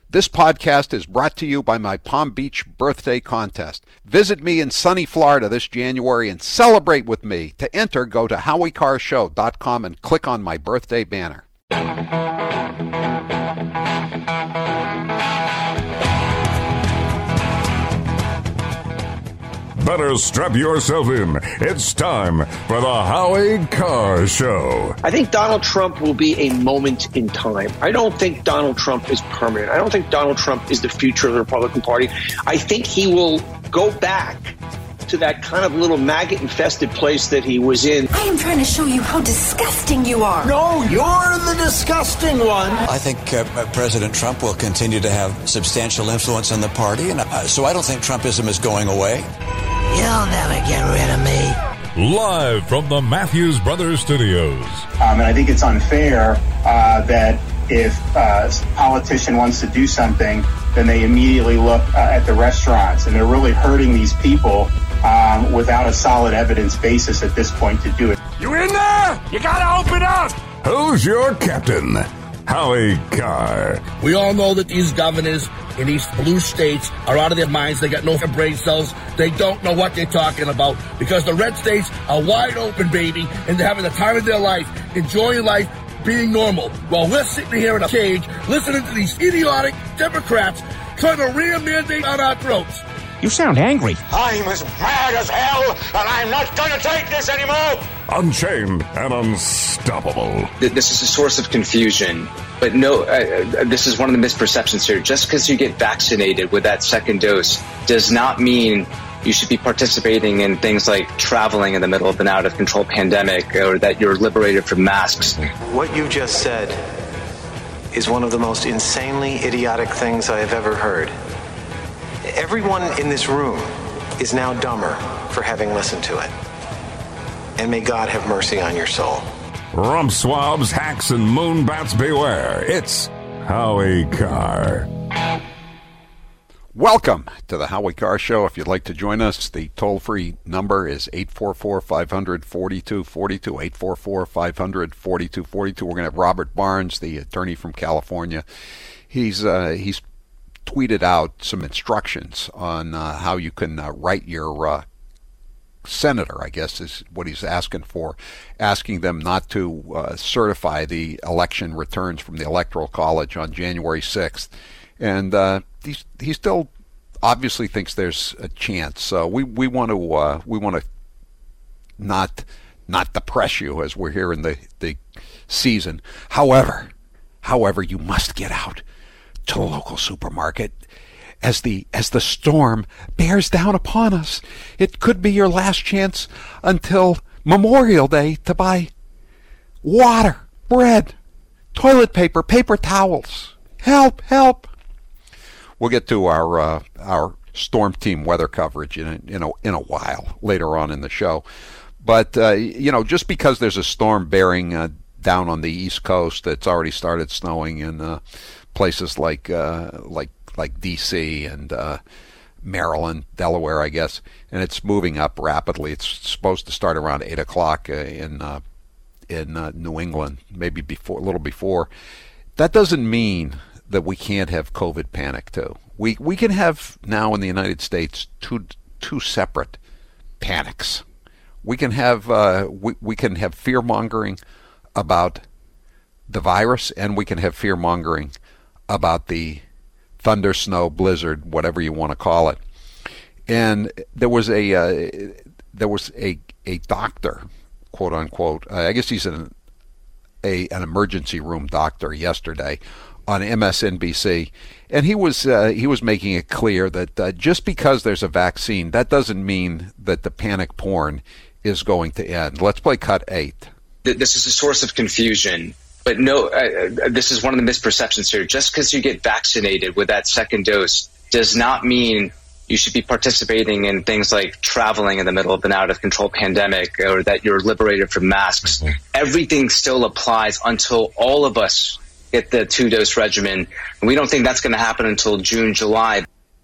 This podcast is brought to you by my Palm Beach birthday contest. Visit me in sunny Florida this January and celebrate with me. To enter, go to HowieCarrShow.com and click on my birthday banner. Better strap yourself in. It's time for the Howie Carr Show. I think Donald Trump will be a moment in time. I don't think Donald Trump is permanent. I don't think Donald Trump is the future of the Republican Party. I think he will go back to that kind of little maggot-infested place that he was in. I am trying to show you how disgusting you are. No, you're the disgusting one. I think President Trump will continue to have substantial influence in the party, and so I don't think Trumpism is going away. You'll never get rid of me. Live from the Matthews Brothers Studios. And I think it's unfair that if a politician wants to do something, then they immediately look at the restaurants, and they're really hurting these people without a solid evidence basis at this point to do it. You in there? You gotta open up! Who's your captain? Howie Carr. We all know that these governors in these blue states are out of their minds. They got no brain cells. They don't know what they're talking about because the red states are wide open, baby, and they're having the time of their life, enjoying life, being normal, while we're sitting here in a cage listening to these idiotic Democrats trying to ram mandate on our throats. You sound angry. I'm as mad as hell, and I'm not going to take this anymore. Unchained and unstoppable. This is a source of confusion. But no, this is one of the misperceptions here. Just because you get vaccinated with that second dose does not mean you should be participating in things like traveling in the middle of an out-of-control pandemic or that you're liberated from masks. What you just said is one of the most insanely idiotic things I have ever heard. Everyone in this room is now dumber for having listened to it. And may God have mercy on your soul. Rump swabs, hacks, and moonbats beware. It's Howie Carr. Welcome to the Howie Carr Show. If you'd like to join us, the toll-free number is 844-500-4242, 844-500-4242. We're going to have Robert Barnes, the attorney from California. He's tweeted out some instructions on how you can write your senator, I guess is what he's asking for, asking them not to certify the election returns from the Electoral College on January 6th. And he still obviously thinks there's a chance. So we want to not depress you as we're here in the season. However, you must get out to the local supermarket as the storm bears down upon us. It could be your last chance until Memorial Day to buy water, bread, toilet paper, paper towels. Help, help. We'll get to our storm team weather coverage in a while later on in the show. But just because there's a storm bearing down on the East Coast, it's already started snowing in places like D.C. and Maryland, Delaware, I guess, and it's moving up rapidly. It's supposed to start around 8 o'clock in New England, maybe a little before. That doesn't mean that we can't have COVID panic too. We can have now in the United States two separate panics. We can have fear mongering about the virus, and we can have fear mongering about the thunder, snow, blizzard, whatever you want to call it. And there was a doctor, quote unquote. I guess he's an emergency room doctor yesterday on MSNBC, and he was making it clear that just because there's a vaccine, that doesn't mean that the panic porn is going to end. Let's play cut 8. This is a source of confusion. But no, this is one of the misperceptions here. Just because you get vaccinated with that second dose does not mean you should be participating in things like traveling in the middle of an out-of-control pandemic or that you're liberated from masks. Everything still applies until all of us get the 2-dose regimen. And we don't think that's going to happen until June, July.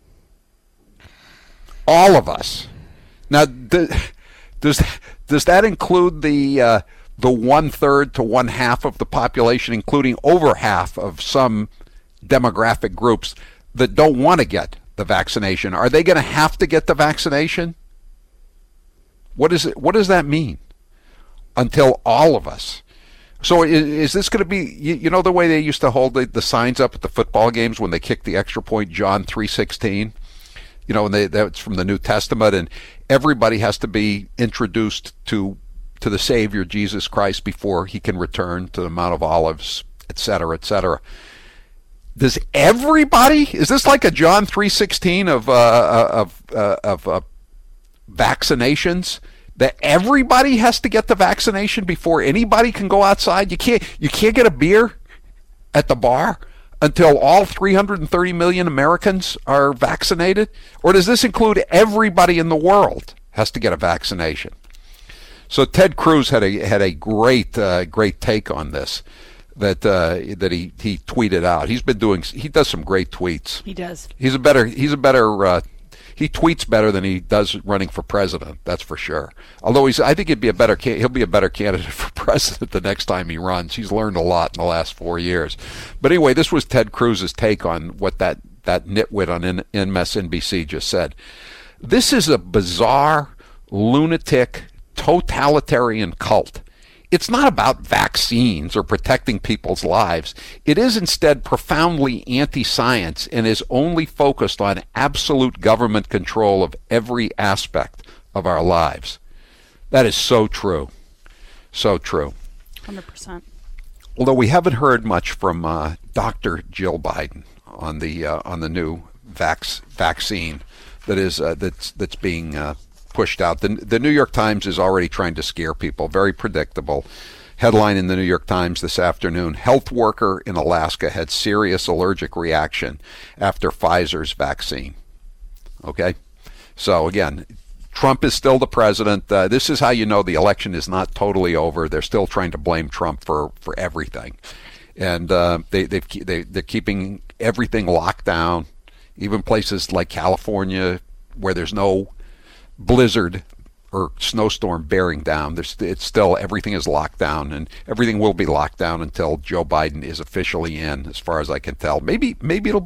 All of us. Now, does that include the 1/3 to 1/2 of the population, including over half of some demographic groups that don't want to get the vaccination. Are they going to have to get the vaccination? What does that mean? Until all of us. So is this going to be, you know the way they used to hold the signs up at the football games when they kicked the extra point, John 3:16? You know, and that's from the New Testament, and everybody has to be introduced to the Savior, Jesus Christ, before he can return to the Mount of Olives, etc., etc. Does everybody, is this like a John 3:16 of vaccinations? That everybody has to get the vaccination before anybody can go outside? You can't get a beer at the bar until all 330 million Americans are vaccinated? Or does this include everybody in the world has to get a vaccination? So Ted Cruz had a great take on this that he tweeted out. He does some great tweets. He does. He tweets better than he does running for president. That's for sure. Although I think he'll be a better candidate for president the next time he runs. He's learned a lot in the last 4 years. But anyway, this was Ted Cruz's take on what that nitwit on MSNBC just said. This is a bizarre, lunatic, totalitarian cult. It's not about vaccines or protecting people's lives. It is instead profoundly anti-science and is only focused on absolute government control of every aspect of our lives. That is so true. So true. 100%. Although we haven't heard much from Dr. Jill Biden on the new vaccine that's being pushed out. The New York Times is already trying to scare people. Very predictable. Headline in the New York Times this afternoon: health worker in Alaska had serious allergic reaction after Pfizer's vaccine. Okay? So again, Trump is still the president. This is how you know the election is not totally over. They're still trying to blame Trump for everything. And they're keeping everything locked down. Even places like California where there's no blizzard or snowstorm bearing down, it's still, everything is locked down, and everything will be locked down until Joe Biden is officially in, as far as I can tell. Maybe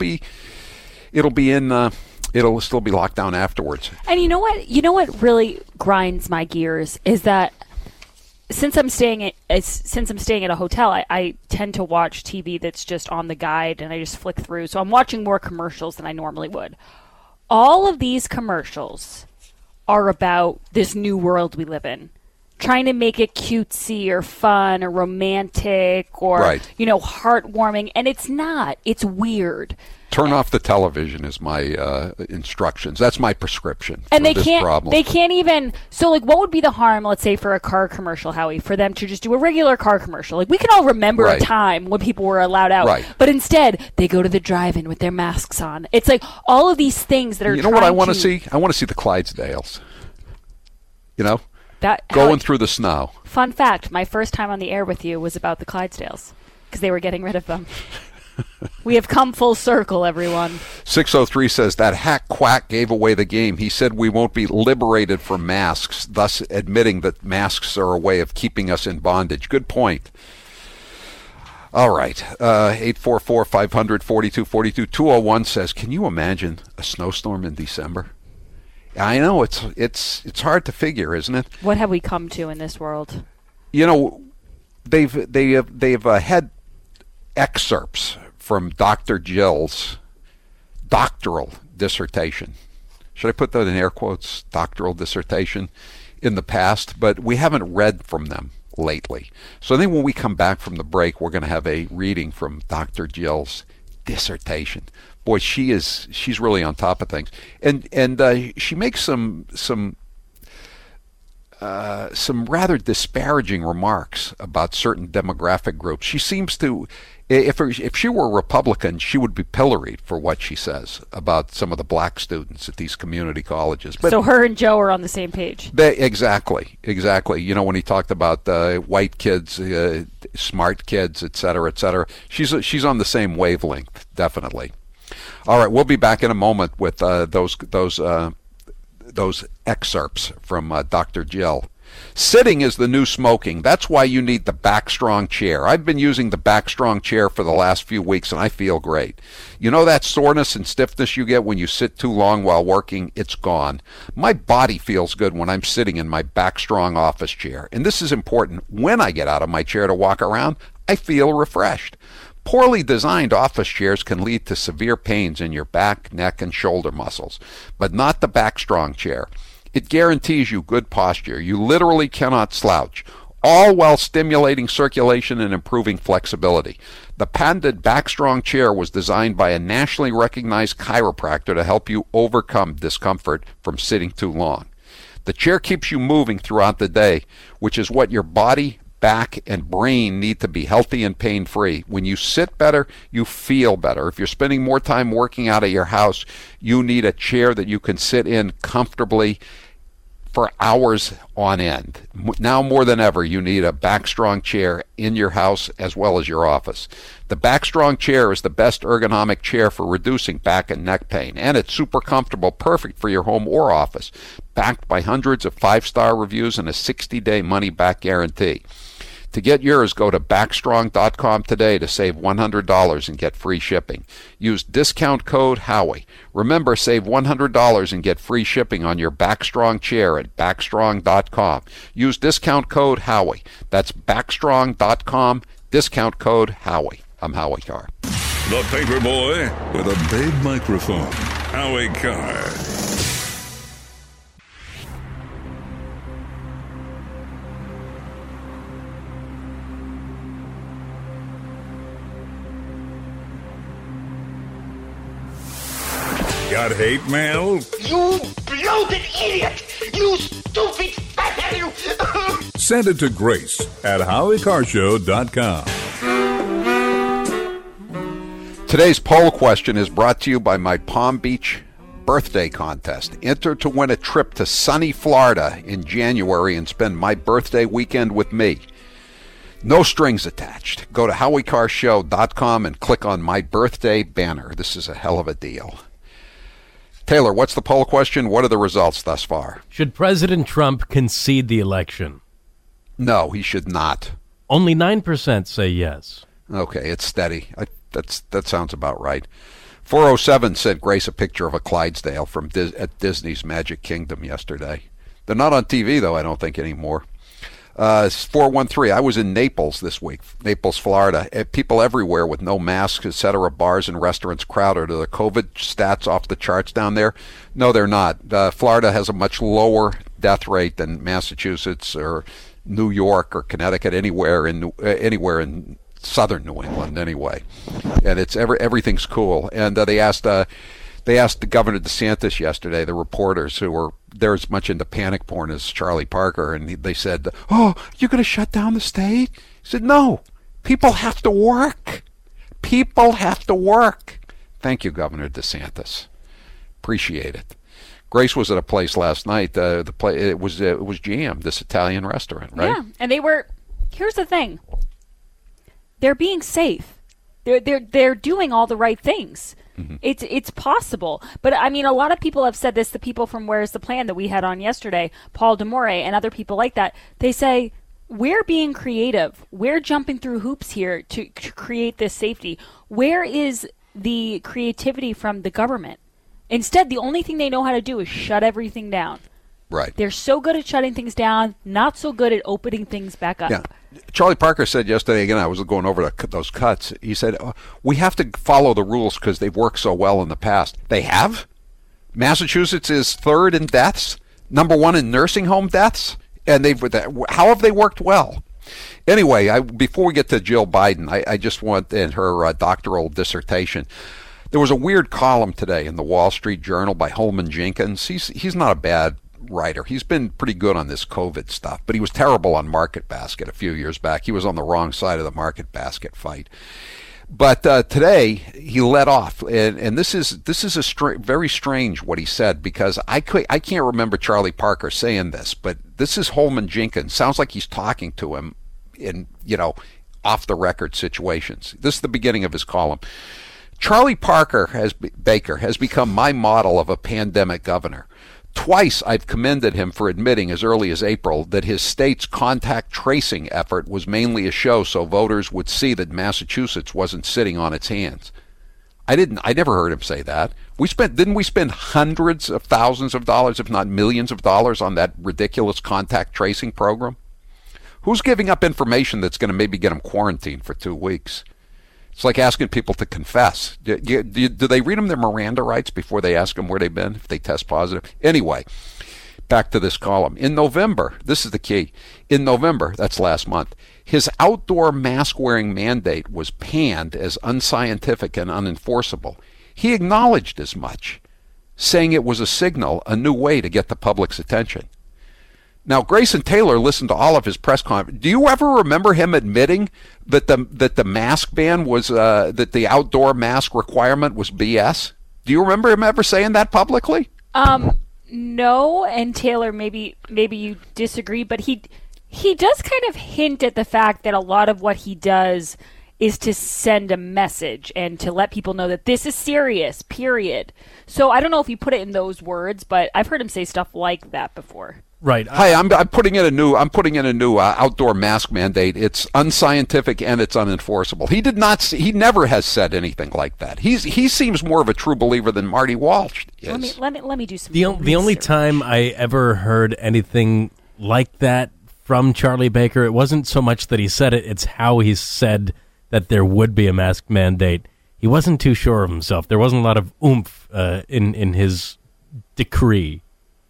it'll still be locked down afterwards. And you know what really grinds my gears is that since I'm staying at a hotel, I tend to watch TV that's just on the guide, and I just flick through. So I'm watching more commercials than I normally would. All of these commercials are about this new world we live in, trying to make it cutesy or fun or romantic or, heartwarming. And it's not. It's weird. Turn off the television is my instructions. That's my prescription and for this problem. They can't even. So, what would be the harm, let's say, for a car commercial, Howie, for them to just do a regular car commercial? We can all remember a time when people were allowed out. Right. But instead, they go to the drive-in with their masks on. It's like all of these things that are You know what I want to see? I want to see the Clydesdales. Going through the snow. Fun fact, my first time on the air with you was about the Clydesdales because they were getting rid of them. We have come full circle, everyone. 603 says that hack quack gave away the game. He said we won't be liberated from masks, thus admitting that masks are a way of keeping us in bondage. Good point. All right. 844-500-4242. 201 says, can you imagine a snowstorm in December? I know it's hard to figure, isn't it? What have we come to in this world? They've had excerpts from Dr. Jill's doctoral dissertation. Should I put that in air quotes? Doctoral dissertation in the past, but we haven't read from them lately. So I think when we come back from the break, we're going to have a reading from Dr. Jill's dissertation. Boy, she's really on top of things, and she makes some rather disparaging remarks about certain demographic groups. She seems to, if she were a Republican, she would be pilloried for what she says about some of the black students at these community colleges. But so her and Joe are on the same page. Exactly. When he talked about white kids, smart kids, et cetera, she's on the same wavelength, definitely. All right, we'll be back in a moment with those excerpts from Dr. Jill. Sitting is the new smoking. That's why you need the Backstrong chair. I've been using the Backstrong chair for the last few weeks, and I feel great. You know that soreness and stiffness you get when you sit too long while working? It's gone. My body feels good when I'm sitting in my Backstrong office chair. And this is important. When I get out of my chair to walk around, I feel refreshed. Poorly designed office chairs can lead to severe pains in your back, neck, and shoulder muscles, but not the Backstrong chair. It guarantees you good posture. You literally cannot slouch, all while stimulating circulation and improving flexibility. The patented Backstrong chair was designed by a nationally recognized chiropractor to help you overcome discomfort from sitting too long. The chair keeps you moving throughout the day, which is what your body, back, and brain need to be healthy and pain-free. When you sit better, you feel better. If you're spending more time working out of your house, you need a chair that you can sit in comfortably for hours on end. Now more than ever, you need a Backstrong chair in your house as well as your office. The Backstrong chair is the best ergonomic chair for reducing back and neck pain, and it's super comfortable, perfect for your home or office, backed by hundreds of 5-star reviews and a 60-day money-back guarantee. To get yours, go to Backstrong.com today to save $100 and get free shipping. Use discount code Howie. Remember, save $100 and get free shipping on your Backstrong chair at Backstrong.com. Use discount code Howie. That's Backstrong.com, discount code Howie. I'm Howie Carr. The paper boy with a big microphone. Howie Carr. Got hate mail? You bloated idiot! You stupid fat you! Send it to Grace at HowieCarShow.com. Today's poll question is brought to you by my Palm Beach birthday contest. Enter to win a trip to sunny Florida in January and spend my birthday weekend with me. No strings attached. Go to HowieCarShow.com and click on my birthday banner. This is a hell of a deal. Taylor, what's the poll question? What are the results thus far? Should President Trump concede the election? No, he should not. Only 9% say yes. Okay, it's steady. That sounds about right. 407 sent Grace a picture of a Clydesdale from at Disney's Magic Kingdom yesterday. They're not on TV, though, I don't think, anymore. 413, I was in Naples this week, Naples, Florida. People everywhere with no masks, etc. Bars and restaurants crowded. Are the COVID stats off the charts down there? No, they're not. Florida has a much lower death rate than Massachusetts or New York or Connecticut, anywhere in southern New England, anyway. And it's everything's cool. And they asked the Governor DeSantis yesterday, the reporters who were there as much into panic porn as Charlie Parker, and they said, "Oh, you're going to shut down the state?" He said, "No, people have to work. People have to work." Thank you, Governor DeSantis. Appreciate it. Grace was at a place last night. It was jammed. This Italian restaurant, right? Yeah, and they were. Here's the thing. They're being safe. They're doing all the right things. Mm-hmm. It's possible. But, I mean, a lot of people have said this, the people from Where's the Plan that we had on yesterday, Paul DeMore and other people like that, they say, we're being creative. We're jumping through hoops here to create this safety. Where is the creativity from the government? Instead, the only thing they know how to do is shut everything down. Right. They're so good at shutting things down, not so good at opening things back up. Yeah. Charlie Parker said yesterday, again, I was going over those cuts, he said, we have to follow the rules because they've worked so well in the past. They have? Massachusetts is third in deaths, number one in nursing home deaths, and how have they worked well? Anyway, before we get to Jill Biden, I just want, in her doctoral dissertation, there was a weird column today in the Wall Street Journal by Holman Jenkins. He's not a bad writer. He's been pretty good on this COVID stuff, but he was terrible on Market Basket a few years back. He was on the wrong side of the Market Basket fight. But today he let off, and this is very strange what he said, because I can't remember Charlie Parker saying this, but this is Holman Jenkins. Sounds like he's talking to him in off the record situations. This is the beginning of his column. Charlie Baker has become my model of a pandemic governor. Twice I've commended him for admitting as early as April that his state's contact tracing effort was mainly a show so voters would see that Massachusetts wasn't sitting on its hands. I never heard him say that. Didn't we spend hundreds of thousands of dollars, if not millions of dollars, on that ridiculous contact tracing program? Who's giving up information that's going to maybe get them quarantined for 2 weeks? It's like asking people to confess. Do they read them their Miranda rights before they ask them where they've been if they test positive? Anyway, back to this column. In November, this is the key. In November, that's last month, his outdoor mask-wearing mandate was panned as unscientific and unenforceable. He acknowledged as much, saying it was a signal, a new way to get the public's attention. Now, Grayson Taylor listened to all of his press conferences. Do you ever remember him admitting that the mask ban was that the outdoor mask requirement was BS? Do you remember him ever saying that publicly? No, and Taylor, maybe you disagree, but he does kind of hint at the fact that a lot of what he does is to send a message and to let people know that this is serious, period. So I don't know if he put it in those words, but I've heard him say stuff like that before. Right. Hi, I'm putting in a new outdoor mask mandate. It's unscientific and it's unenforceable. He never has said anything like that. He seems more of a true believer than Marty Walsh is. Let me do some. The only time I ever heard anything like that from Charlie Baker, it wasn't so much that he said it; it's how he said that there would be a mask mandate. He wasn't too sure of himself. There wasn't a lot of oomph in his decree.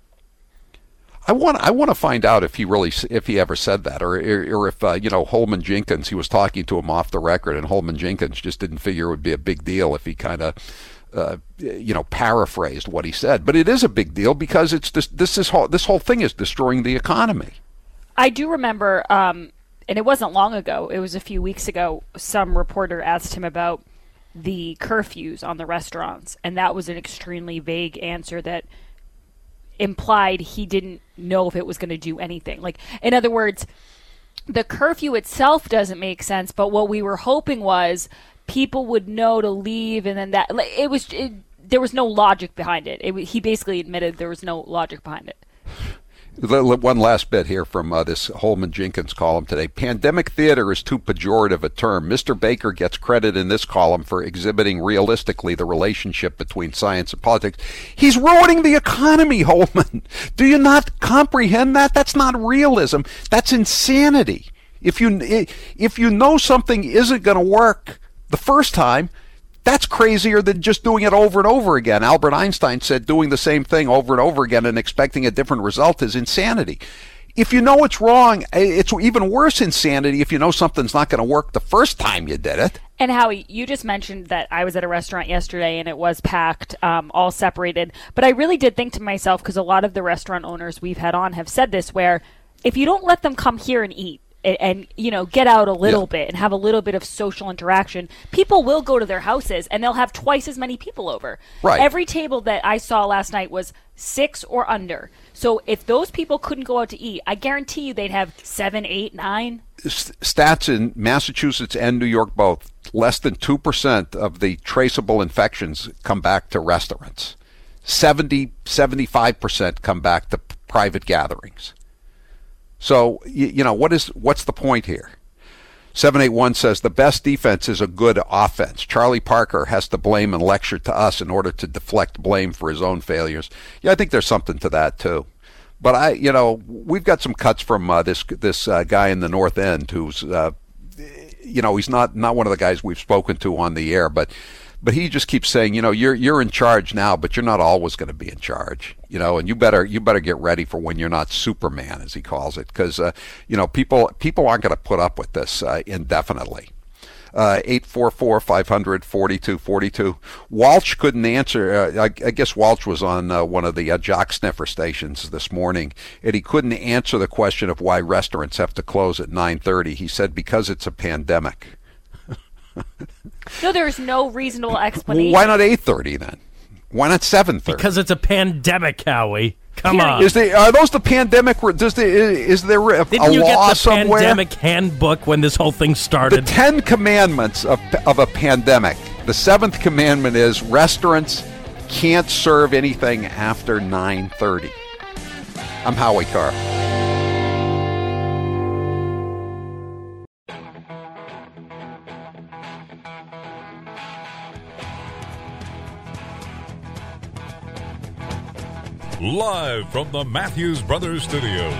I want to find out if he ever said that, or if Holman Jenkins, he was talking to him off the record, and Holman Jenkins just didn't figure it would be a big deal if he kind of paraphrased what he said. But it is a big deal because it's this whole thing is destroying the economy. I do remember, and it wasn't long ago. It was a few weeks ago. Some reporter asked him about the curfews on the restaurants, and that was an extremely vague answer that implied he didn't know if it was going to do anything. Like, in other words, the curfew itself doesn't make sense, but what we were hoping was people would know to leave, and then there was no logic behind it. He basically admitted there was no logic behind it. One last bit here from this Holman Jenkins column today. Pandemic theater is too pejorative a term. Mr. Baker gets credit in this column for exhibiting realistically the relationship between science and politics. He's ruining the economy, Holman. Do you not comprehend that? That's not realism. That's insanity. If you know something isn't going to work the first time, that's crazier than just doing it over and over again. Albert Einstein said doing the same thing over and over again and expecting a different result is insanity. If you know it's wrong, it's even worse insanity if you know something's not going to work the first time you did it. And Howie, you just mentioned that I was at a restaurant yesterday and it was packed, all separated. But I really did think to myself, because a lot of the restaurant owners we've had on have said this, where if you don't let them come here and eat, and get out a little bit and have a little bit of social interaction, people will go to their houses and they'll have twice as many people over. Right. Every table that I saw last night was 6 or under. So if those people couldn't go out to eat, I guarantee you they'd have 7, 8, 9. Stats in Massachusetts and New York both, less than 2% of the traceable infections come back to restaurants. 75% come back to private gatherings. So, what's the point here? 781 says the best defense is a good offense. Charlie Parker has to blame and lecture to us in order to deflect blame for his own failures. Yeah, I think there's something to that too. But we've got some cuts from this guy in the North End who's, he's not one of the guys we've spoken to on the air, but he just keeps saying, you're in charge now, but you're not always going to be in charge, and you better get ready for when you're not Superman, as he calls it, because people aren't going to put up with this indefinitely. 844-500-4242. Walsh couldn't answer. I guess Walsh was on one of the jock sniffer stations this morning, and he couldn't answer the question of why restaurants have to close at 9:30. He said because it's a pandemic. No, there's no reasonable explanation. Why not 8:30 then? Why not 7:30? Because it's a pandemic, Howie. Come on. Are those the pandemic? Is there a law somewhere? Didn't you get the pandemic handbook when this whole thing started? The 10 commandments of a pandemic. The 7th commandment is restaurants can't serve anything after 9:30. I'm Howie Carr. Live from the Matthews Brothers Studios.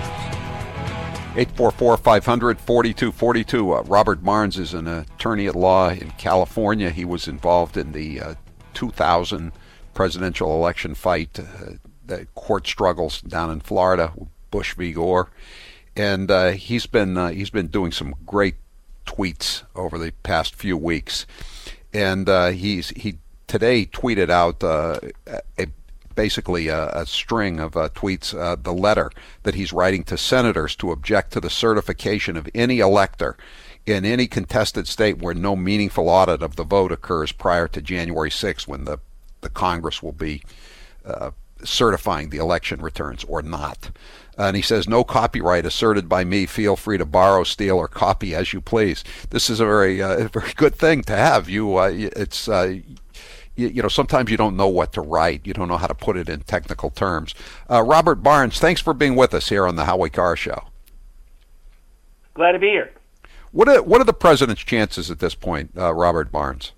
844-500-4242. Robert Barnes is an attorney at law in California. He was involved in the 2000 presidential election fight, the court struggles down in Florida, Bush v. Gore, and he's been doing some great tweets over the past few weeks, and he today tweeted out basically a string of tweets, the letter that he's writing to senators to object to the certification of any elector in any contested state where no meaningful audit of the vote occurs prior to January 6th, when the Congress will be certifying the election returns or not. And he says, no copyright asserted by me. Feel free to borrow, steal, or copy as you please. This is a very good thing to have. Sometimes you don't know what to write. You don't know how to put it in technical terms. Robert Barnes, thanks for being with us here on the Howie Carr Show. Glad to be here. What are the president's chances at this point, Robert Barnes?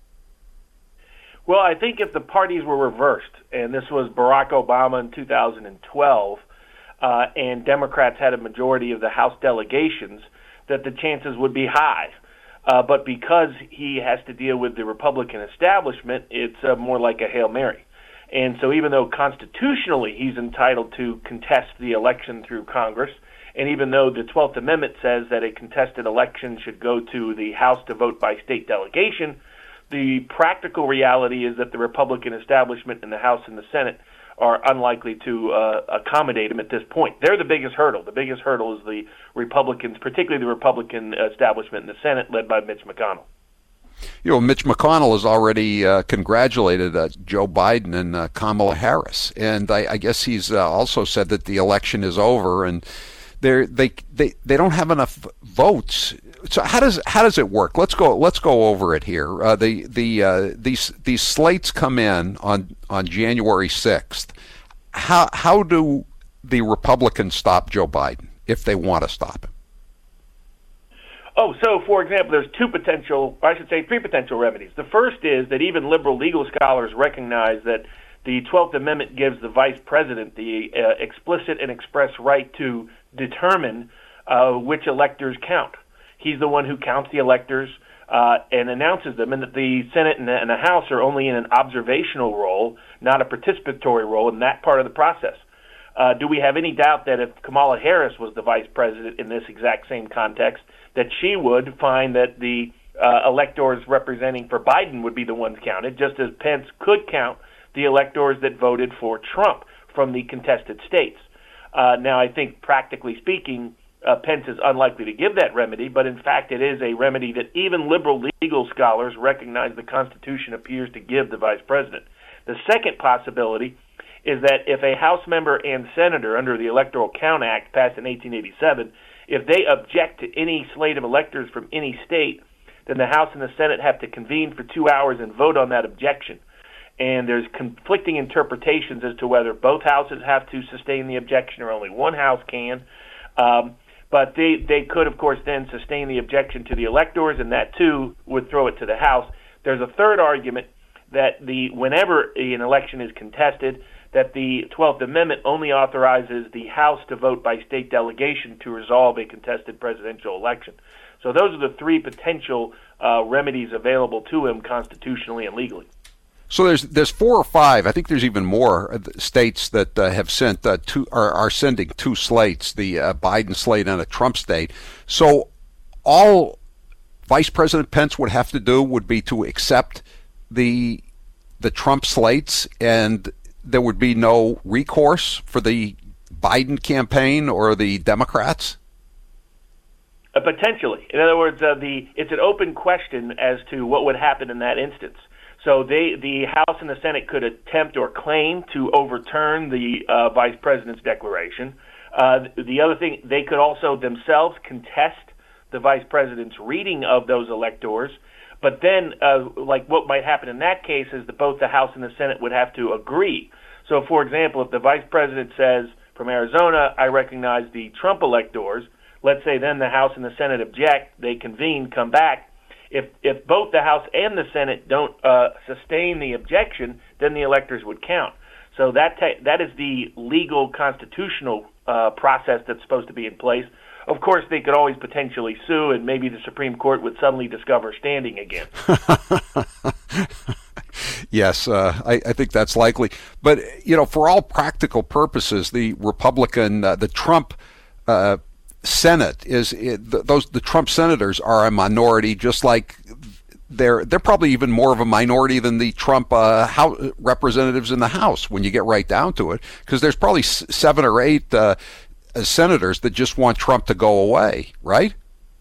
Well, I think if the parties were reversed, and this was Barack Obama in 2012, and Democrats had a majority of the House delegations, that the chances would be high. But because he has to deal with the Republican establishment, it's more like a Hail Mary. And so even though constitutionally he's entitled to contest the election through Congress, and even though the 12th Amendment says that a contested election should go to the House to vote by state delegation, the practical reality is that the Republican establishment in the House and the Senate are unlikely to accommodate him at this point. They're the biggest hurdle. The biggest hurdle is the Republicans, particularly the Republican establishment in the Senate led by Mitch McConnell. Mitch McConnell has already congratulated Joe Biden and Kamala Harris, and I guess he's also said that the election is over and they don't have enough votes. So how does it work? Let's go over it here. These slates come in on January 6th. How do the Republicans stop Joe Biden if they want to stop him? Oh, so for example, there's three potential remedies. The first is that even liberal legal scholars recognize that the 12th Amendment gives the vice president the explicit and express right to determine which electors count. He's the one who counts the electors and announces them, and that the Senate and the House are only in an observational role, not a participatory role in that part of the process. Do we have any doubt that if Kamala Harris was the vice president in this exact same context, that she would find that the electors representing for Biden would be the ones counted, just as Pence could count the electors that voted for Trump from the contested states? Now, I think practically speaking, Pence is unlikely to give that remedy, but in fact it is a remedy that even liberal legal scholars recognize the Constitution appears to give the vice president. The second possibility is that if a House member and senator under the Electoral Count Act passed in 1887, if they object to any slate of electors from any state, then the House and the Senate have to convene for 2 hours and vote on that objection. And there's conflicting interpretations as to whether both houses have to sustain the objection or only one house can. But they could, of course, then sustain the objection to the electors, and that, too, would throw it to the House. There's a third argument that whenever an election is contested, that the 12th Amendment only authorizes the House to vote by state delegation to resolve a contested presidential election. So those are the three potential remedies available to him constitutionally and legally. So there's 4 or 5. I think there's even more states that have sent are sending 2 slates, the Biden slate and a Trump state. So all Vice President Pence would have to do would be to accept the Trump slates, and there would be no recourse for the Biden campaign or the Democrats? Potentially. In other words, it's an open question as to what would happen in that instance. So the House and the Senate could attempt or claim to overturn the vice president's declaration. The other thing, they could also themselves contest the vice president's reading of those electors. But then, like what might happen in that case is that both the House and the Senate would have to agree. So, for example, if the vice president says from Arizona, I recognize the Trump electors, let's say then the House and the Senate object, they convene, come back. If both the House and the Senate don't sustain the objection, then the electors would count. So that is the legal constitutional process that's supposed to be in place. Of course, they could always potentially sue, and maybe the Supreme Court would suddenly discover standing again. Yes, I think that's likely. But, for all practical purposes, the Republican, the Trump Senate the Trump senators are a minority, just like they're probably even more of a minority than the Trump House representatives in the House when you get right down to it, because there's probably 7 or 8 senators that just want Trump to go away, right?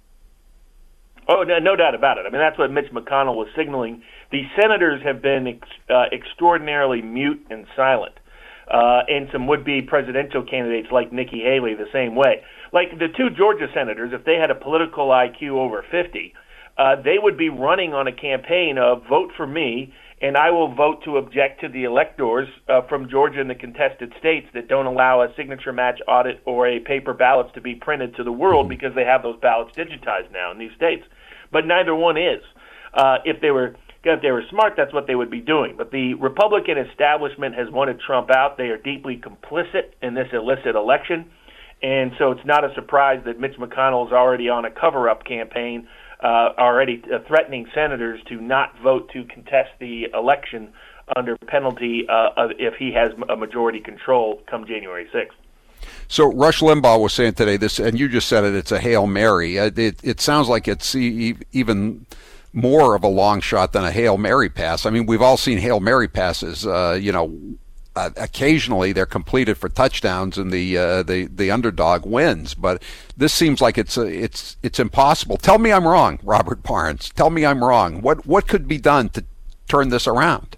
Oh, no doubt about it. I mean, that's what Mitch McConnell was signaling. The senators have been extraordinarily mute and silent, and some would-be presidential candidates like Nikki Haley the same way. Like the 2 Georgia senators, if they had a political IQ over 50, they would be running on a campaign of vote for me, and I will vote to object to the electors from Georgia and the contested states that don't allow a signature match audit or a paper ballots to be printed to the world because they have those ballots digitized now in these states. But neither one is. If they were smart, that's what they would be doing. But the Republican establishment has wanted Trump out. They are deeply complicit in this illicit election. And so it's not a surprise that Mitch McConnell is already on a cover-up campaign, already threatening senators to not vote to contest the election under penalty if he has a majority control come January 6th. So Rush Limbaugh was saying today this, and you just said it, it's a Hail Mary. It sounds like it's even more of a long shot than a Hail Mary pass. I mean, we've all seen Hail Mary passes, occasionally they're completed for touchdowns and the underdog wins, but this seems like it's impossible. Tell me I'm wrong, Robert Barnes. Tell me I'm wrong. What could be done to turn this around?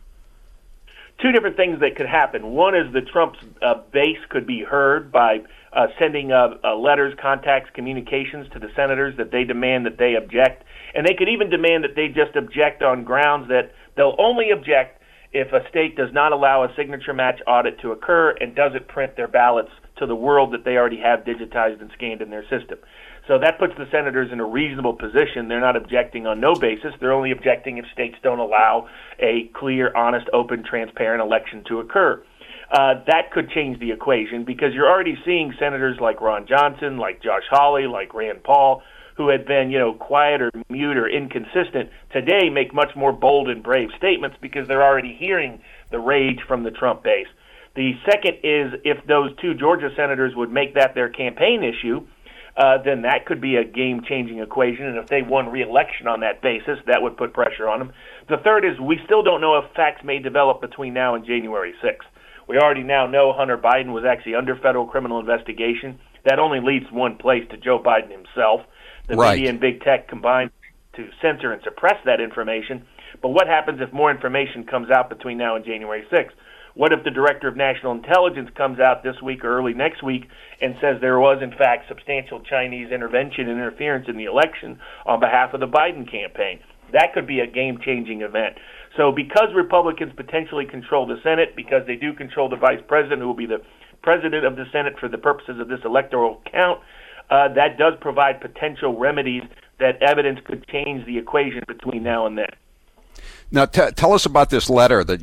2 different things that could happen. One is the Trump's base could be heard by sending letters, contacts, communications to the senators that they demand that they object, and they could even demand that they just object on grounds that they'll only object if a state does not allow a signature match audit to occur and doesn't print their ballots to the world that they already have digitized and scanned in their system. So that puts the senators in a reasonable position. They're not objecting on no basis. They're only objecting if states don't allow a clear, honest, open, transparent election to occur. That could change the equation because you're already seeing senators like Ron Johnson, like Josh Hawley, like Rand Paul, who had been, quiet or mute or inconsistent, today make much more bold and brave statements because they're already hearing the rage from the Trump base. The second is if those 2 Georgia senators would make that their campaign issue, then that could be a game-changing equation, and if they won re-election on that basis, that would put pressure on them. The third is we still don't know if facts may develop between now and January 6th. We already now know Hunter Biden was actually under federal criminal investigation. That only leads one place, to Joe Biden himself. The media and big tech combined to censor and suppress that information. But what happens if more information comes out between now and January 6th? What if the Director of National Intelligence comes out this week or early next week and says there was, in fact, substantial Chinese intervention and interference in the election on behalf of the Biden campaign? That could be a game-changing event. So because Republicans potentially control the Senate, because they do control the vice president, who will be the president of the Senate for the purposes of this electoral count, that does provide potential remedies that evidence could change the equation between now and then. Now, tell us about this letter that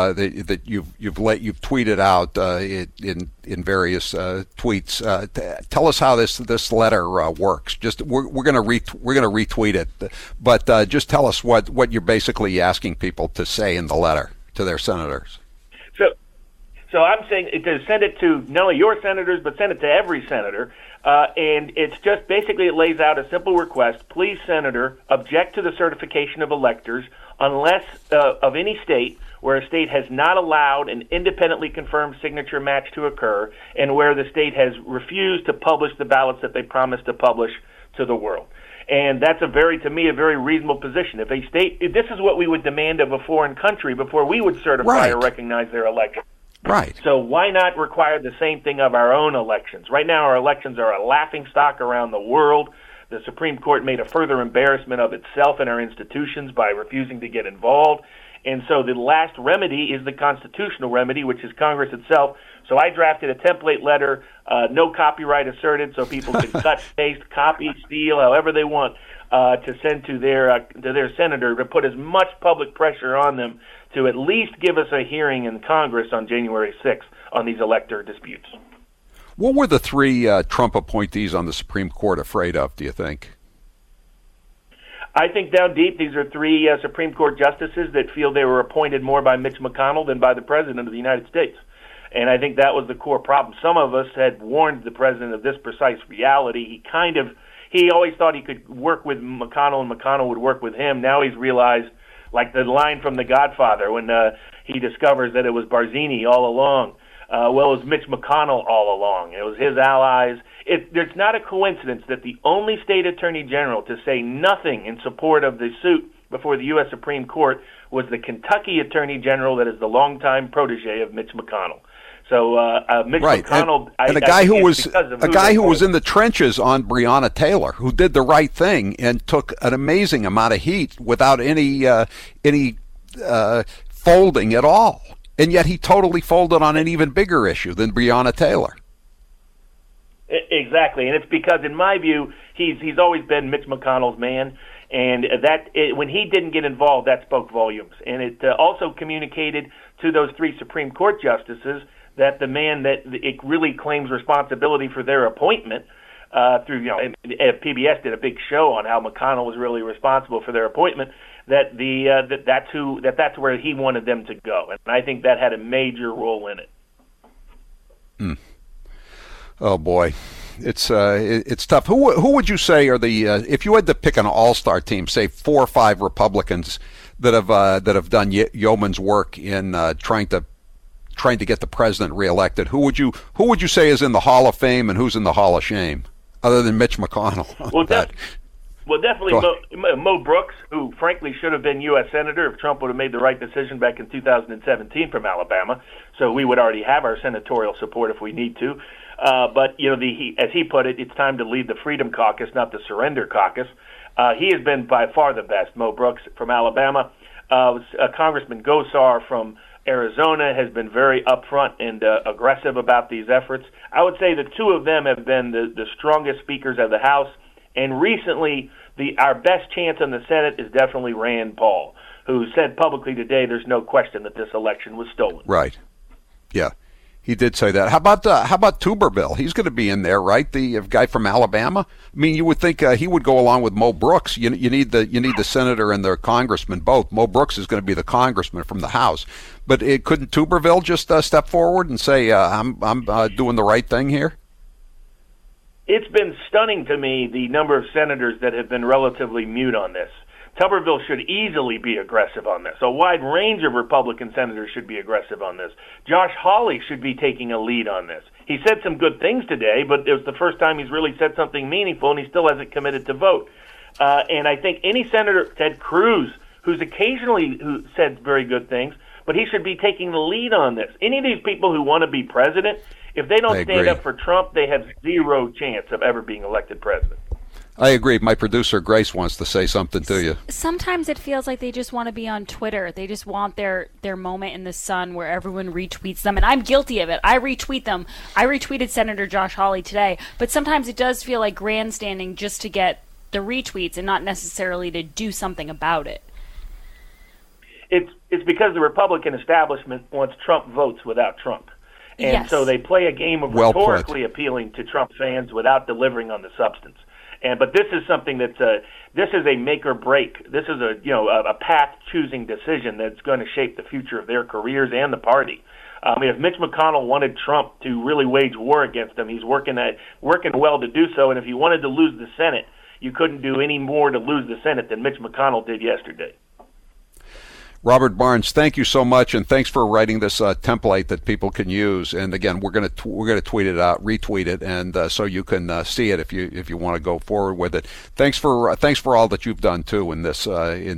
you've tweeted out in various tweets. Tell us how this letter works. Just we're gonna retweet it, but just tell us what you're basically asking people to say in the letter to their senators. So I'm saying to send it to not only your senators, but send it to every senator. And it's just basically it lays out a simple request. Please, Senator, object to the certification of electors unless of any state where a state has not allowed an independently confirmed signature match to occur and where the state has refused to publish the ballots that they promised to publish to the world. And that's to me, a very reasonable position. If a state, this is what we would demand of a foreign country before we would certify or recognize their election. Right. So why not require the same thing of our own elections? Right now, our elections are a laughingstock around the world. The Supreme Court made a further embarrassment of itself and our institutions by refusing to get involved. And so the last remedy is the constitutional remedy, which is Congress itself. So I drafted a template letter, no copyright asserted, so people can cut, paste, copy, steal, however they want, to send to their senator to put as much public pressure on them to at least give us a hearing in Congress on January 6th on these elector disputes. What were the three Trump appointees on the Supreme Court afraid of, do you think? I think down deep, these are three Supreme Court justices that feel they were appointed more by Mitch McConnell than by the President of the United States. And I think that was the core problem. Some of us had warned the President of this precise reality. He always thought he could work with McConnell and McConnell would work with him. Now he's realized, like the line from The Godfather when he discovers that it was Barzini all along. It was Mitch McConnell all along. It was his allies. There's not a coincidence that the only state attorney general to say nothing in support of the suit before the U.S. Supreme Court was the Kentucky attorney general that is the longtime protege of Mitch McConnell. So Mitch McConnell, and a guy who was in the trenches on Breonna Taylor, who did the right thing and took an amazing amount of heat without any folding at all. And yet he totally folded on an even bigger issue than Breonna Taylor. Exactly, and it's because, in my view, he's always been Mitch McConnell's man, and when he didn't get involved, that spoke volumes. And it also communicated to those three Supreme Court justices that the man that it really claims responsibility for their appointment PBS did a big show on how McConnell was really responsible for their appointment. That's where he wanted them to go, and I think that had a major role in it. Oh boy, it's tough. Who would you say are the if you had to pick an all-star team, say 4 or 5 Republicans that have done yeoman's work in trying to get the president reelected? Who would you say is in the Hall of Fame and who's in the Hall of Shame, other than Mitch McConnell? Well, definitely Mo Brooks, who frankly should have been U.S. Senator if Trump would have made the right decision back in 2017 from Alabama. So we would already have our senatorial support if we need to. But as he put it, it's time to lead the Freedom Caucus, not the Surrender Caucus. He has been by far the best. Mo Brooks from Alabama, Congressman Gosar from Arizona has been very upfront and aggressive about these efforts. I would say the two of them have been the strongest speakers of the House. And recently, our best chance in the Senate is definitely Rand Paul, who said publicly today there's no question that this election was stolen. Right. Yeah, he did say that. How about Tuberville? He's going to be in there, right? The guy from Alabama. I mean, you would think he would go along with Mo Brooks. You need the senator and the congressman both. Mo Brooks is going to be the congressman from the House, but couldn't Tuberville just step forward and say, "I'm doing the right thing here"? It's been stunning to me the number of senators that have been relatively mute on this. Tuberville should easily be aggressive on this. A wide range of Republican senators should be aggressive on this. Josh Hawley should be taking a lead on this. He said some good things today, but it was the first time he's really said something meaningful, and he still hasn't committed to vote. And I think any senator, Ted Cruz, who said very good things, but he should be taking the lead on this. Any of these people who want to be president, if they don't stand up for Trump, they have zero chance of ever being elected president. I agree. My producer, Grace, wants to say something to you. Sometimes it feels like they just want to be on Twitter. They just want their moment in the sun where everyone retweets them. And I'm guilty of it. I retweet them. I retweeted Senator Josh Hawley today. But sometimes it does feel like grandstanding just to get the retweets and not necessarily to do something about it. It's because the Republican establishment wants Trump votes without Trump. And so they play a game of rhetorically appealing to Trump fans without delivering on the substance. But this is something this is a make or break. This is a path choosing decision that's going to shape the future of their careers and the party. I mean, if Mitch McConnell wanted Trump to really wage war against him, he's working well to do so. And if he wanted to lose the Senate, you couldn't do any more to lose the Senate than Mitch McConnell did yesterday. Robert Barnes, thank you so much, and thanks for writing this template that people can use. And again, we're going to tweet it out, retweet it, and so you can see it if you want to go forward with it. Thanks for all that you've done too in this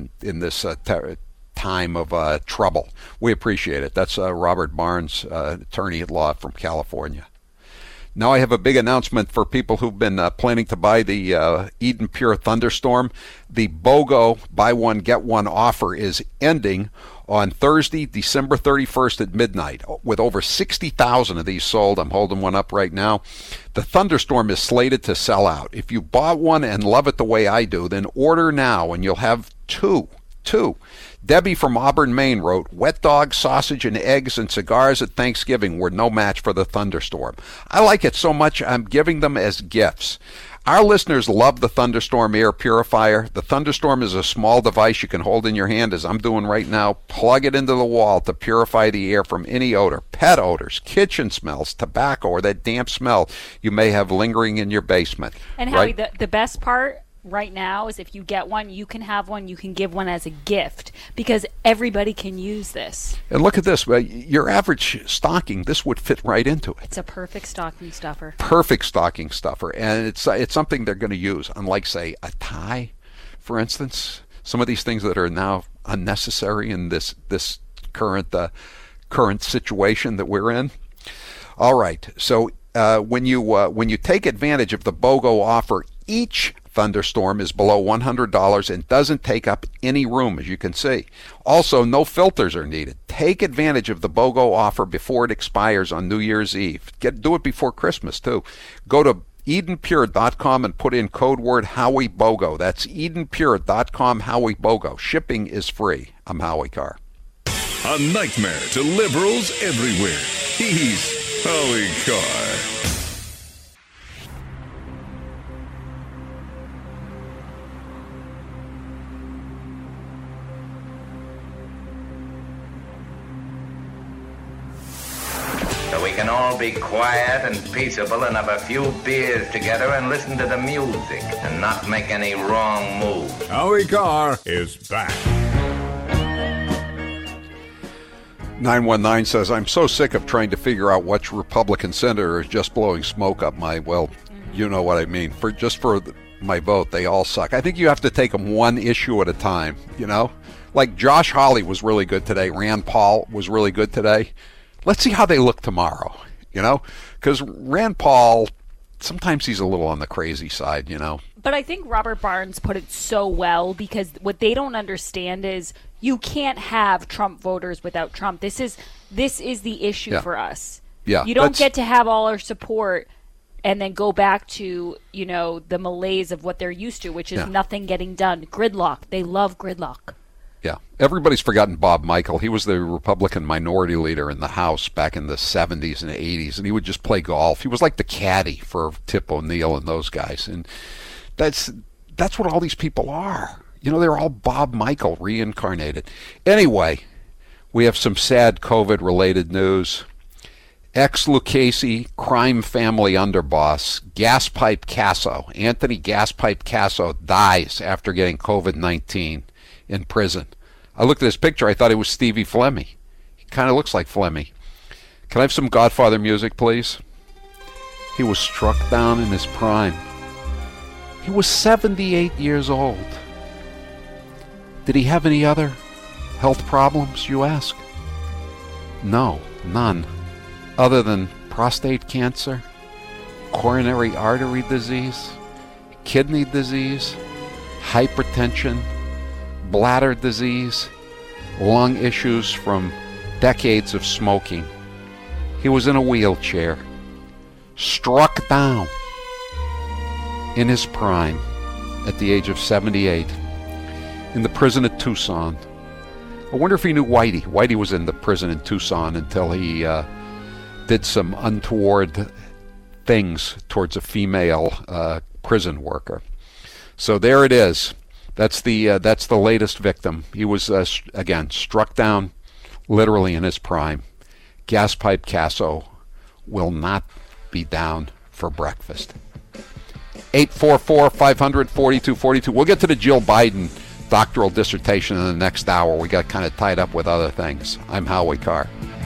time of trouble. We appreciate it. That's Robert Barnes, attorney at law from California. Now I have a big announcement for people who've been planning to buy the Eden Pure Thunderstorm. The BOGO buy one, get one offer is ending on Thursday, December 31st at midnight. With over 60,000 of these sold, I'm holding one up right now. The Thunderstorm is slated to sell out. If you bought one and love it the way I do, then order now and you'll have two. Debbie from Auburn, Maine wrote, wet dog, sausage, and eggs and cigars at Thanksgiving were no match for the Thunderstorm. I like it so much I'm giving them as gifts. Our listeners love the Thunderstorm air purifier. The Thunderstorm is a small device you can hold in your hand, as I'm doing right now. Plug it into the wall to purify the air from any odor, pet odors, kitchen smells, tobacco, or that damp smell you may have lingering in your basement. And Howie, the best part right now is if you get one, you can have one, you can give one as a gift, because everybody can use this. And look at this. Your average stocking, this would fit right into it. It's a perfect stocking stuffer. Perfect stocking stuffer. And it's something they're going to use, unlike, say, a tie, for instance. Some of these things that are now unnecessary in this current situation that we're in. All right. So when you take advantage of the BOGO offer, each Thunderstorm is below $100 and doesn't take up any room, as you can see. Also, no filters are needed. Take advantage of the BOGO offer before it expires on New Year's Eve. Do it before Christmas, too. Go to EdenPure.com and put in code word HowieBOGO. That's EdenPure.com, HowieBOGO. Shipping is free. I'm Howie Carr. A nightmare to liberals everywhere. He's Howie Carr. So we can all be quiet and peaceable and have a few beers together and listen to the music and not make any wrong moves. Howie Carr is back. 919 says, I'm so sick of trying to figure out which Republican senator is just blowing smoke up my, well, you know what I mean. For my vote, they all suck. I think you have to take them one issue at a time, you know? Like Josh Hawley was really good today. Rand Paul was really good today. Let's see how they look tomorrow, you know? Because Rand Paul, sometimes he's a little on the crazy side, you know? But I think Robert Barnes put it so well, because what they don't understand is you can't have Trump voters without Trump. This is the issue for us. Yeah, you don't get to have all our support and then go back to, you know, the malaise of what they're used to, which is nothing getting done. Gridlock. They love gridlock. Yeah. Everybody's forgotten Bob Michael. He was the Republican minority leader in the House back in the 70s and 80s, and he would just play golf. He was like the caddy for Tip O'Neill and those guys. And that's what all these people are. You know, they're all Bob Michael reincarnated. Anyway, we have some sad COVID-related news. Ex-Lucchese crime family underboss, Gaspipe Casso, Anthony Gaspipe Casso, dies after getting COVID-19 in prison. I looked at his picture. I thought he was Stevie Flemmi. He kind of looks like Flemmi. Can I have some Godfather music, please? He was struck down in his prime. He was 78 years old. Did he have any other health problems, you ask? No, none. Other than prostate cancer, coronary artery disease, kidney disease, hypertension, bladder disease, lung issues from decades of smoking. He was in a wheelchair, struck down in his prime at the age of 78 in the prison at Tucson. I wonder if he knew Whitey. Whitey was in the prison in Tucson until he did some untoward things towards a female prison worker. So there it is. That's the latest victim. He was, again, struck down literally in his prime. Gaspipe Casso will not be down for breakfast. 844-500-4242. We'll get to the Jill Biden doctoral dissertation in the next hour. We got kind of tied up with other things. I'm Howie Carr.